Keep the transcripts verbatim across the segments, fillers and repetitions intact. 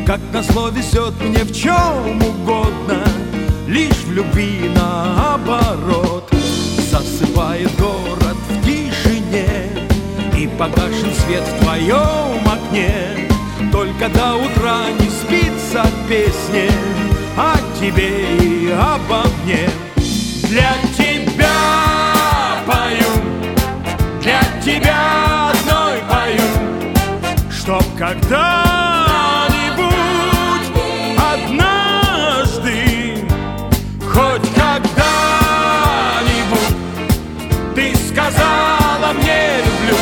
Как назло везет мне в чем угодно, лишь в любви наоборот. Засыпает город в тишине, и погашен свет в твоем окне. Только до утра не спится песни о тебе и обо мне. Для тебя пою, для тебя одной пою, чтоб когда-нибудь, однажды, хоть когда-нибудь ты сказала мне люблю,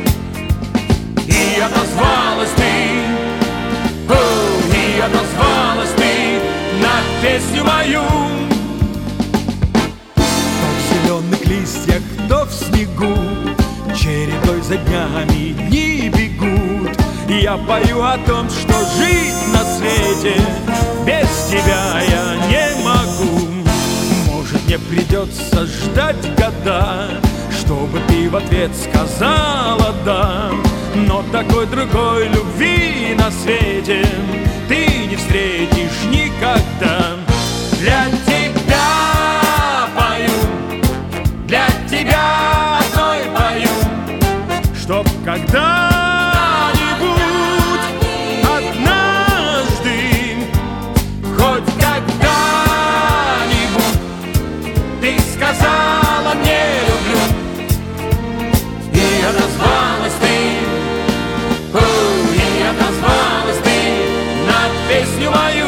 и отозвалась ты, о, и отозвалась ты на песню мою. То в зеленых листьях, то в снегу, чередой за днями дни бегут. Я пою о том, что жить на свете без тебя я не могу. Может, мне придется ждать года, чтобы ты в ответ сказала «да». Но такой другой любви на свете ты не встретишь никогда. Для тебя пою, для тебя одной пою, чтоб когда-нибудь, однажды, хоть когда-нибудь ты сказала мне люблю, и отозвалась ты, о, и отозвалась ты на песню мою.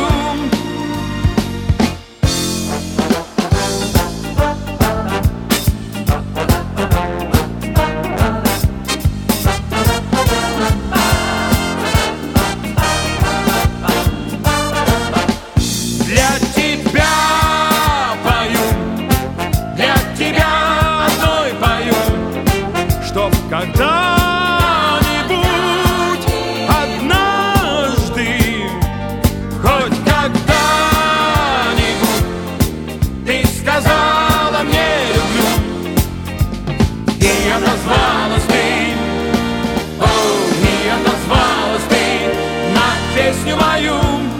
Когда-нибудь, однажды, хоть когда-нибудь ты сказала мне люблю, и отозвалась ты, о, и отозвалась ты на песню мою.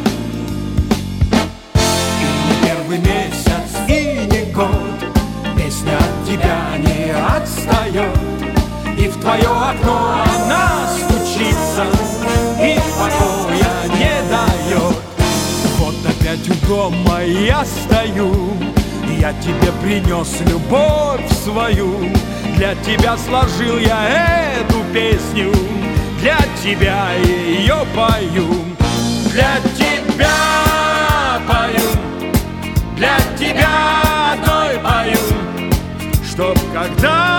И не первый месяц, и не год песня от тебя не отстает, и в твое окно она стучится, и покоя не дает. Вот опять у дома я стою, я тебе принес любовь свою. Для тебя сложил я эту песню, для тебя ее пою. Для тебя пою, для тебя одной пою, чтоб когда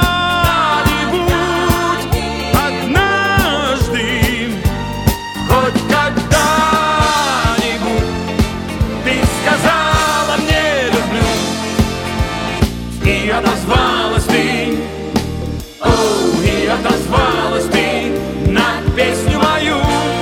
и отозвалась ты, о, и отозвалась ты на песню мою.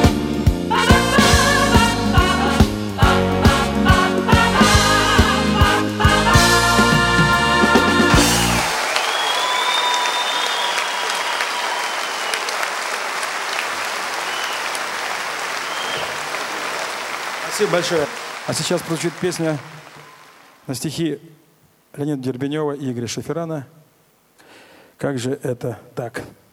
Спасибо большое. А сейчас прозвучит песня на стихи Леонида Дербенева и Игоря Шеферана. Как же это так?